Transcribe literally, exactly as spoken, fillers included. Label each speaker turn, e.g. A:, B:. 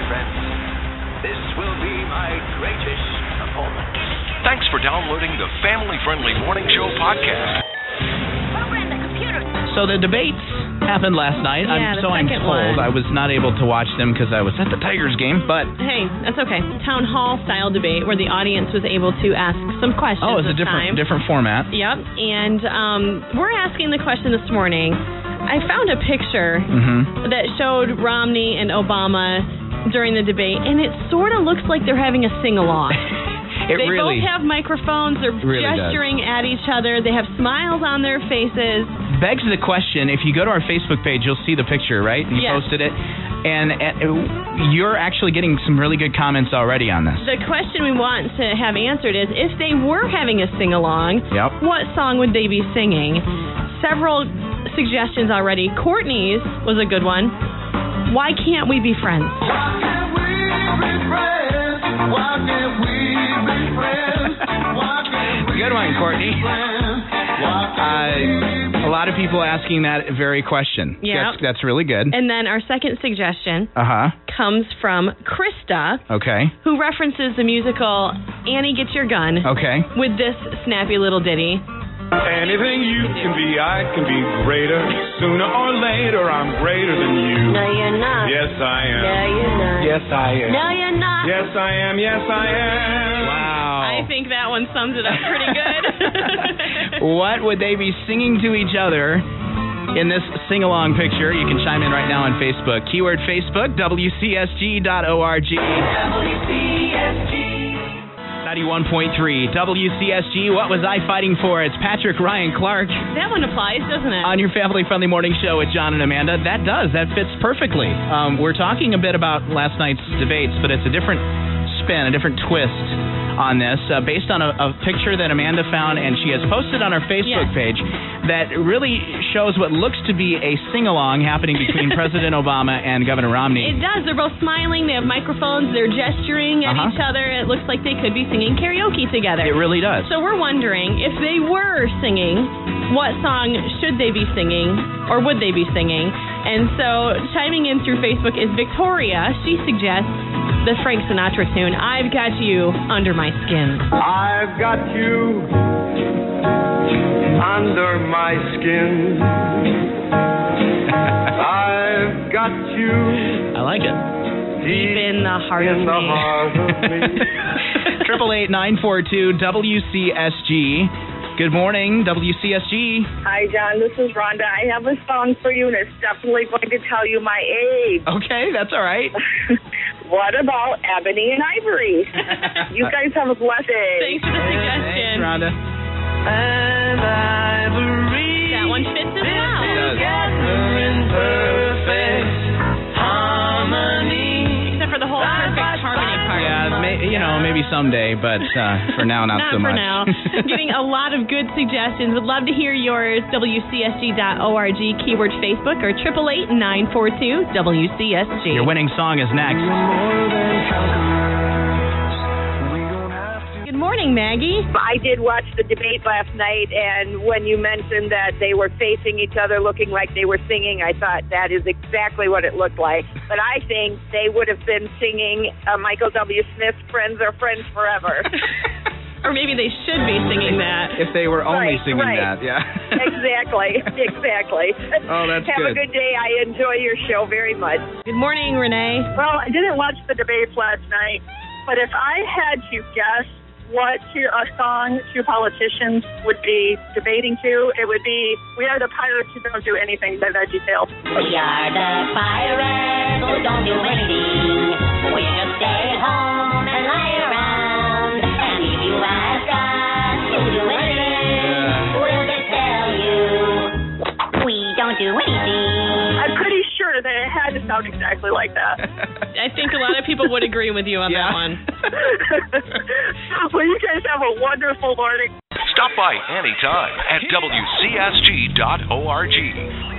A: friends. This will be my greatest performance.
B: Thanks for downloading the family-friendly Morning Show podcast.
C: Program the computer.
D: So the debates happened last night.
C: Yeah,
D: I'm, so I'm
C: second
D: told.
C: one.
D: I was not able to watch them because I was at the Tigers game, but...
C: Hey, that's okay. Town hall style debate where the audience was able to ask some questions.
D: Oh, it's a
C: this
D: different
C: time.
D: different format.
C: Yep, and um, we're asking the question this morning. I found a picture
D: Mm-hmm.
C: that showed Romney and Obama during the debate, and it sort of looks like they're having a sing-along.
D: It
C: they
D: really
C: both have microphones. They're
D: really
C: gesturing
D: does.
C: at each other. They have smiles on their faces.
D: begs the question. If you go to our Facebook page, you'll see the picture, right? You
C: yes.
D: posted it. And uh, you're actually getting some really good comments already on this.
C: The question we want to have answered is, if they were having a sing-along,
D: yep.
C: what song would they be singing? Several suggestions already. Courtney's was a good one. Why can't we be friends?
E: Why can't we be friends? Why can't we be friends? Why can't we
D: good one, Courtney. Uh, a lot of people asking that very question.
C: Yeah.
D: That's, that's really good.
C: And then our second suggestion
D: uh-huh.
C: comes from Krista,
D: okay.
C: who references the musical Annie Get Your Gun
D: okay.
C: with this snappy little ditty.
F: Anything you can be, I can be greater. Sooner or later, I'm greater than you.
G: No, you're not.
F: Yes, I am.
G: No, you're not.
F: Yes, I am.
G: No, you're not.
F: Yes, I am. Yes, I am.
D: Wow.
C: I think that one sums it up pretty good.
D: What would they be singing to each other in this sing-along picture? You can chime in right now on Facebook. Keyword Facebook, W C S G dot org. W C S G. ninety-one point three W C S G. What was I fighting for? It's Patrick Ryan Clark.
C: That one applies, doesn't it?
D: On your family-friendly morning show with John and Amanda. That does. That fits perfectly. Um, we're talking a bit about last night's debates, but it's a different spin, a different twist on this, uh, based on a, a picture that Amanda found, and she has posted on our Facebook
C: yes.
D: page that really shows what looks to be a sing-along happening between President Obama and Governor Romney.
C: It does. They're both smiling. They have microphones. They're gesturing at
D: Uh-huh.
C: each other. It looks like they could be singing karaoke together.
D: It really does.
C: So we're wondering, if they were singing, what song should they be singing, or would they be singing? And so chiming in through Facebook is Victoria. She suggests the Frank Sinatra tune, I've Got You Under My Skin.
F: I've got you under my skin. I've got you.
D: I like it.
C: Deep in the heart
F: in
C: of
F: the
C: me.
F: heart of me.
D: Triple eight nine four two W C S G. Good morning, W C S G.
H: Hi, John. This is Rhonda. I have a song for you, and it's definitely going to tell you my age.
D: Okay, that's all right.
H: What about Ebony and Ivory? You guys have a blessed day.
C: Thanks for the suggestion.
D: Thanks, Rhonda.
E: And Ivory.
C: That one fits as well.
E: Together in perfect harmony.
C: Except for the whole perfect harmony part.
D: Yeah, may, you know, maybe someday, but uh, for now, not,
C: Not
D: so
C: for
D: much.
C: now. Getting a lot of good suggestions. Would love to hear yours. W C S G dot org, keyword Facebook, or triple eight nine four two W C S G.
D: Your winning song is next.
C: Good morning, Maggie.
H: I did watch the debate last night, and when you mentioned that they were facing each other looking like they were singing, I thought that is exactly what it looked like. But I think they would have been singing uh, Michael W. Smith's Friends Are Friends Forever.
C: Or maybe they should be singing that.
D: If they were only
H: Right,
D: singing
H: right.
D: that, yeah.
H: Exactly, exactly.
D: Oh, that's
H: Have
D: good.
H: a good day. I enjoy your show very much.
C: Good morning, Renee.
H: Well, I didn't watch the debates last night, but if I had to guess what two, a song two politicians would be debating to, it would be We Are the Pirates Who Don't Do Anything by VeggieTales.
G: We are the pirates who don't do anything. We just stay home and lie around. And if you ask us to do anything, we'll just tell you we don't do anything.
H: I'm pretty sure that it had to sound exactly like that.
C: I think a lot of people would agree with you on
D: Yeah.
C: that one.
H: Well, you guys have a wonderful morning.
B: Stop by anytime at W C S G dot org.